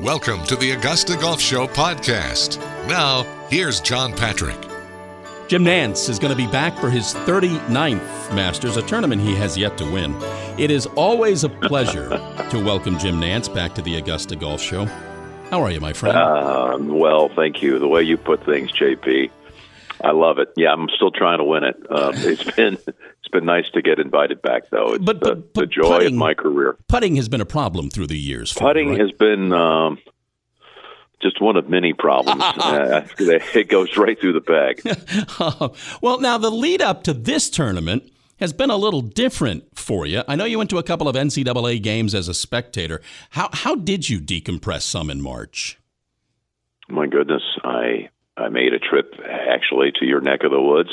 Welcome to the Augusta Golf Show podcast. Now, here's John Patrick. Jim Nantz is going to be back for his 39th Masters, a tournament he has yet to win. It is always a pleasure to welcome Jim Nantz back to the Augusta Golf Show. How are you, my friend? Well, thank you. The way you put things, JP, I love it. Yeah, I'm still trying to win it. It's been nice to get invited back, though. It's the joy of my career. Putting has been a problem through the years. Putting has been just one of many problems. It goes right through the bag. Well, now the lead up to this tournament has been a little different for you. I know you went to a couple of NCAA games as a spectator. How did you decompress some in March? My goodness, I made a trip actually to your neck of the woods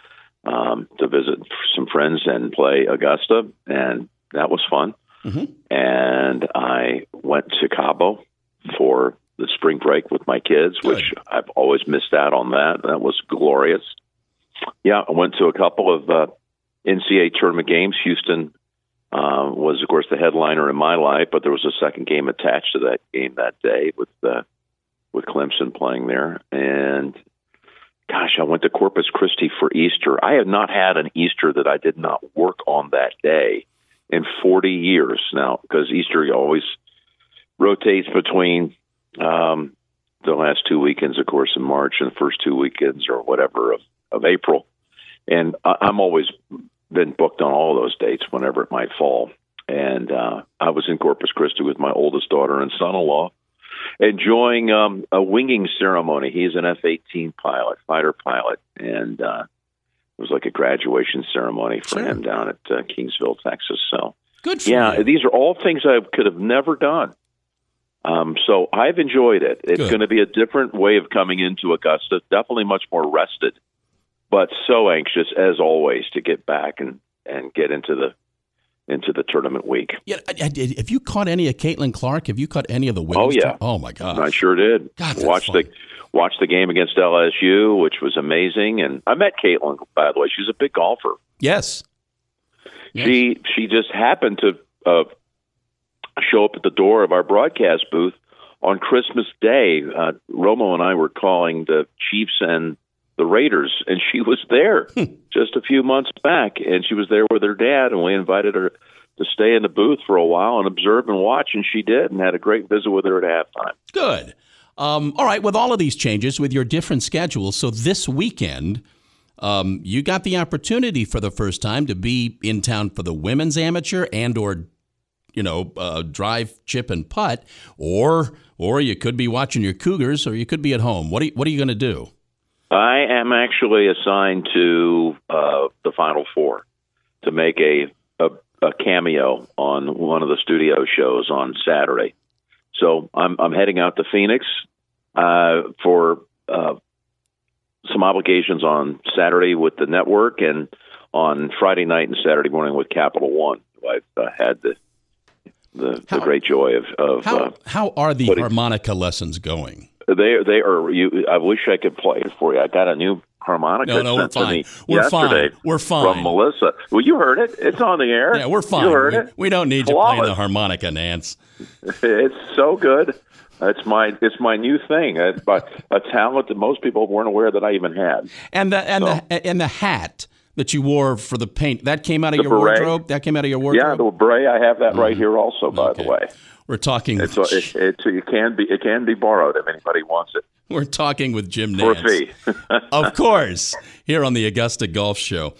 to visit some friends and play Augusta, and that was fun. Mm-hmm. And I went to Cabo for the spring break with my kids, which I've always missed out on that. That was glorious. Yeah, I went to a couple of NCAA tournament games. Houston was, of course, the headliner in my life, but there was a second game attached to that game that day with Clemson playing there. And gosh, I went to Corpus Christi for Easter. I have not had an Easter that I did not work on that day in 40 years now, because Easter always rotates between the last two weekends, of course, in March and the first two weekends or whatever of April. And I'm always been booked on all those dates whenever it might fall. And I was in Corpus Christi with my oldest daughter and son-in-law, enjoying a winging ceremony. He's an F-18 pilot, fighter pilot, and it was like a graduation ceremony for him down at Kingsville, Texas. So good for you. These are all things I could have never done. So I've enjoyed it. It's going to be a different way of coming into Augusta, definitely much more rested, but so anxious, as always, to get back and get into the tournament week. Yeah, have you caught any of Caitlin Clark? Have you caught any of the women? Oh, yeah. Oh, my gosh. I sure did. God, watched the game against LSU, which was amazing. And I met Caitlin, by the way. She's a big golfer. Yes. She just happened to show up at the door of our broadcast booth on Christmas Day. Romo and I were calling the Chiefs and the Raiders, and she was there just a few months back, and she was there with her dad, and we invited her to stay in the booth for a while and observe and watch, and she did, and had a great visit with her at halftime. Good. All right, with all of these changes, with your different schedules, so this weekend, you got the opportunity for the first time to be in town for the women's amateur and or drive, chip, and putt, or you could be watching your Cougars, or you could be at home. What are you going to do? I am actually assigned to the Final Four to make a cameo on one of the studio shows on Saturday. So I'm heading out to Phoenix for some obligations on Saturday with the network, and on Friday night and Saturday morning with Capital One. I've had the great joy of how are the harmonica lessons going? They are. I wish I could play it for you. I got a new harmonica sent to me yesterday. We're fine. From Melissa. Well, you heard it. It's on the air. Yeah, we're fine. You heard it. We don't need you playing the harmonica, Nance. It's so good. It's my new thing. It's a talent that most people weren't aware that I even had. And the hat that you wore for the paint, that came out of your wardrobe? That came out of your wardrobe? Yeah, the beret. I have that right here also, by the way. We're talking. It can be borrowed if anybody wants it. We're talking with Jim Nantz. For a fee. Of course, here on the Augusta Golf Show.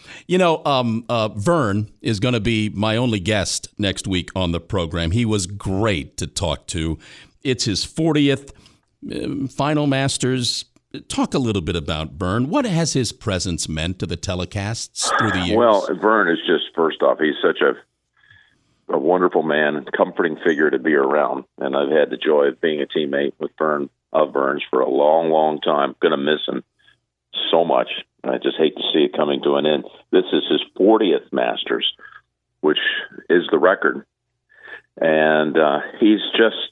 Vern is going to be my only guest next week on the program. He was great to talk to. It's his 40th final Masters. Talk a little bit about Vern. What has his presence meant to the telecasts through the years? Well, Vern is just, first off, he's such a wonderful man and comforting figure to be around. And I've had the joy of being a teammate with Vern's for a long, long time. Going to miss him so much. I just hate to see it coming to an end. This is his 40th Masters, which is the record. And he's just,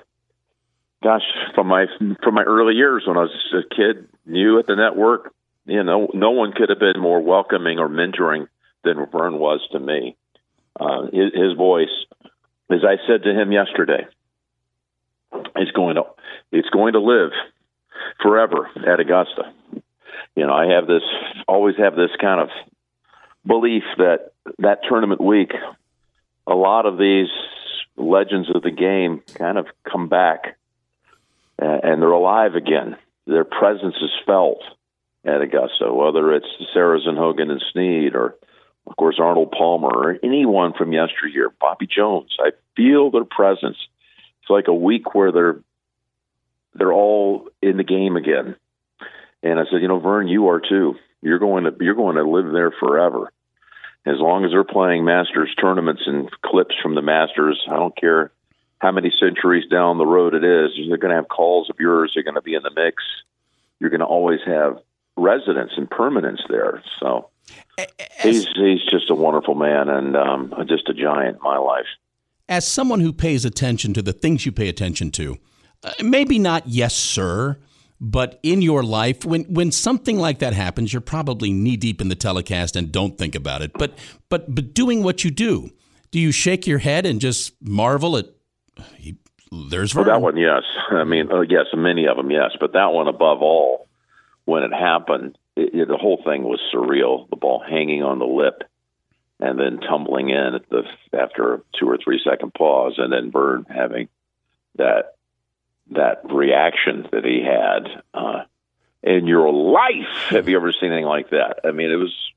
from my early years when I was a kid, new at the network, no one could have been more welcoming or mentoring than Vern was to me. His voice, as I said to him yesterday, it's going to live forever at Augusta. I always have this kind of belief that tournament week, a lot of these legends of the game kind of come back and they're alive again. Their presence is felt at Augusta, whether it's Sarazen, Hogan, and Snead, or, of course, Arnold Palmer, or anyone from yesteryear, Bobby Jones. I feel their presence. It's like a week where they're all in the game again. And I said, Vern, you are too. You're going to live there forever. As long as they're playing Masters tournaments and clips from the Masters, I don't care how many centuries down the road it is, they're going to have calls of yours. They're going to be in the mix. You're going to always have residence and permanence there. So he's just a wonderful man and just a giant in my life. As someone who pays attention to the things you pay attention to, maybe not yes, sir, but in your life, when something like that happens, you're probably knee-deep in the telecast and don't think about it. But doing what you do you shake your head and just marvel at, there's Vern? Well, that one, yes. I mean, yes, many of them, yes. But that one above all, when it happened, the whole thing was surreal. The ball hanging on the lip and then tumbling in after a 2 or 3 second pause, and then Vern having that reaction that he had in your life. Have you ever seen anything like that? I mean,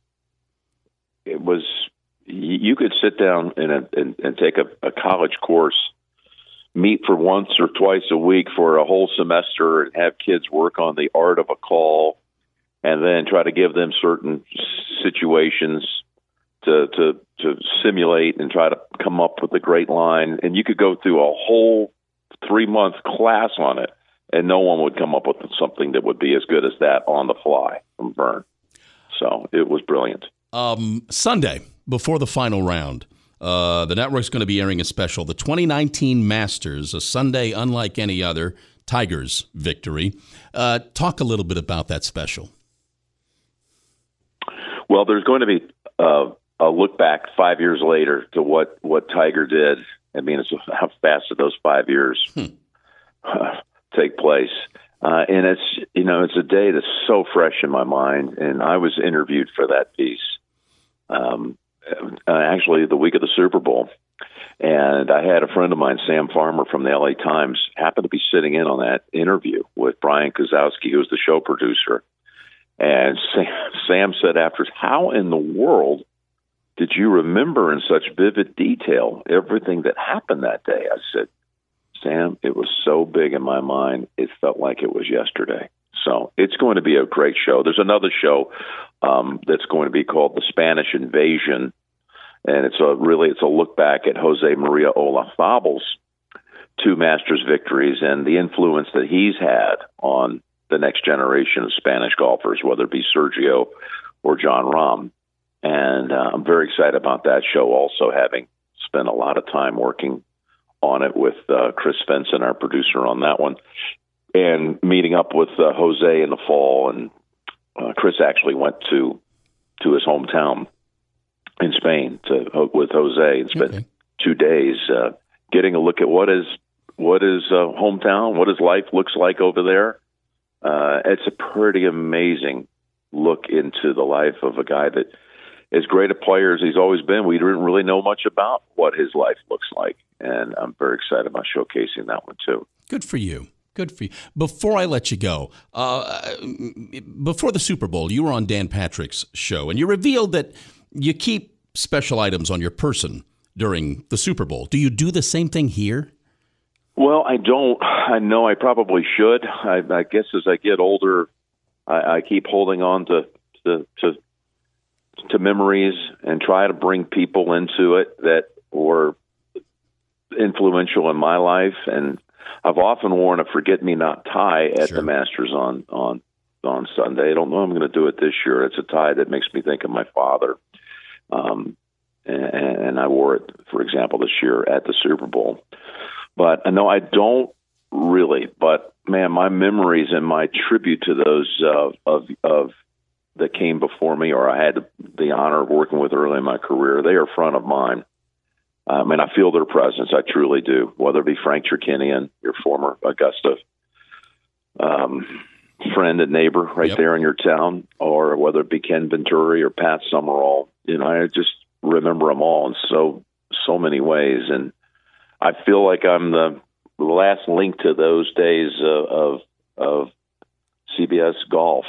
it was. You could sit down and take a college course, meet for once or twice a week for a whole semester, and have kids work on the art of a call, and then try to give them certain situations to simulate and try to come up with a great line. And you could go through a whole 3-month class on it, and no one would come up with something that would be as good as that on the fly from Vern. So it was brilliant. Sunday, before the final round, the network's going to be airing a special, the 2019 Masters, a Sunday unlike any other, Tiger's victory. Talk a little bit about that special. Well, there's going to be a look back 5 years later to what Tiger did. I mean, it's how fast did those 5 years take place? And it's a day that's so fresh in my mind. And I was interviewed for that piece, actually the week of the Super Bowl. And I had a friend of mine, Sam Farmer from the LA Times, happened to be sitting in on that interview with Brian Kozowski, who was the show producer. And Sam said after, how in the world did you remember in such vivid detail everything that happened that day? I said, Sam, it was so big in my mind, it felt like it was yesterday. So it's going to be a great show. There's another show that's going to be called The Spanish Invasion, and it's a look back at Jose Maria Olazábal's 2 Masters victories and the influence that he's had on the next generation of Spanish golfers, whether it be Sergio or Jon Rahm. And I'm very excited about that show, also having spent a lot of time working on it with Chris Svensson, our producer on that one, and meeting up with Jose in the fall. And Chris actually went to his hometown in Spain with Jose and spent 2 days getting a look at what his hometown, what his life looks like over there. It's a pretty amazing look into the life of a guy that, as great a player as he's always been, we didn't really know much about what his life looks like. And I'm very excited about showcasing that one, too. Good for you. Good for you. Before I let you go, before the Super Bowl, you were on Dan Patrick's show, and you revealed that you keep special items on your person during the Super Bowl. Do you do the same thing here? Well, I don't. I know I probably should. I guess as I get older, I keep holding on to memories and try to bring people into it that were influential in my life. And I've often worn a forget-me-not tie at the Masters on Sunday. I don't know I'm going to do it this year. It's a tie that makes me think of my father. And I wore it, for example, this year at the Super Bowl. But no, I don't really. But man, my memories and my tribute to those of that came before me, or I had the honor of working with early in my career, they are front of mind. I mean, I feel their presence. I truly do. Whether it be Frank Chirkinian, your former Augusta friend and neighbor right there in your town, or whether it be Ken Venturi or Pat Summerall, I just remember them all in so many ways. And I feel like I'm the last link to those days of CBS golf.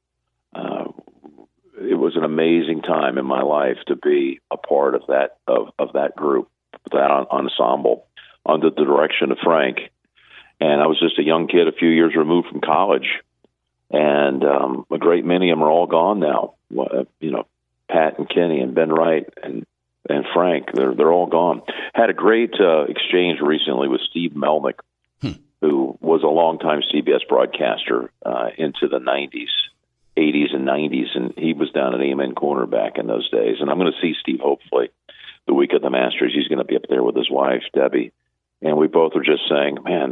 It was an amazing time in my life to be a part of that group, that ensemble, under the direction of Frank. And I was just a young kid, a few years removed from college, and a great many of them are all gone now. Pat and Kenny and Ben Wright and Frank, they're all gone. Had a great exchange recently with Steve Melnick, who was a longtime CBS broadcaster into the 80s and 90s, and he was down at Amen Corner back in those days. And I'm going to see Steve hopefully the week of the Masters. He's going to be up there with his wife, Debbie. And we both were just saying, man,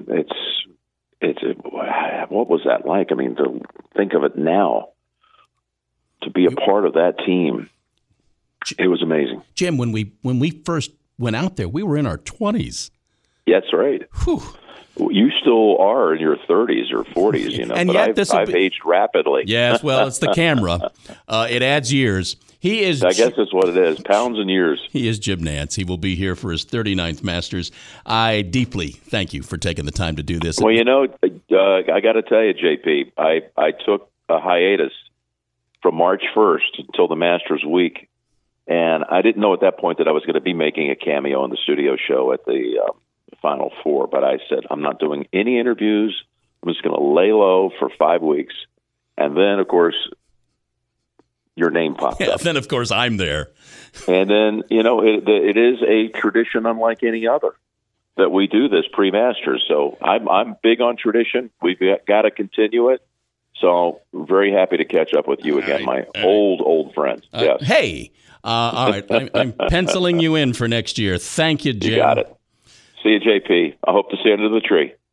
what was that like? I mean, to think of it now, to be a part of that team, it was amazing. Jim, when we first went out there, we were in our 20s. Yeah, that's right. Whew. You still are in your 30s or 40s, and but yet I've aged rapidly. Yes, well, it's the camera. It adds years. I guess that's what it is, pounds and years. He is Jim Nantz. He will be here for his 39th Masters. I deeply thank you for taking the time to do this. Well, I got to tell you, JP, I took a hiatus from March 1st until the Masters week, and I didn't know at that point that I was going to be making a cameo in the studio show at the Final Four, but I said, I'm not doing any interviews. I'm just going to lay low for 5 weeks. And then, of course, your name popped up. Then, of course, I'm there. And then, it is a tradition unlike any other that we do this pre-Masters. So I'm big on tradition. We've got to continue it. So I'm very happy to catch up with you again, my old friend. Yes. Hey, all right. I'm penciling you in for next year. Thank you, Jim. You got it. See you, JP. I hope to see you under the tree.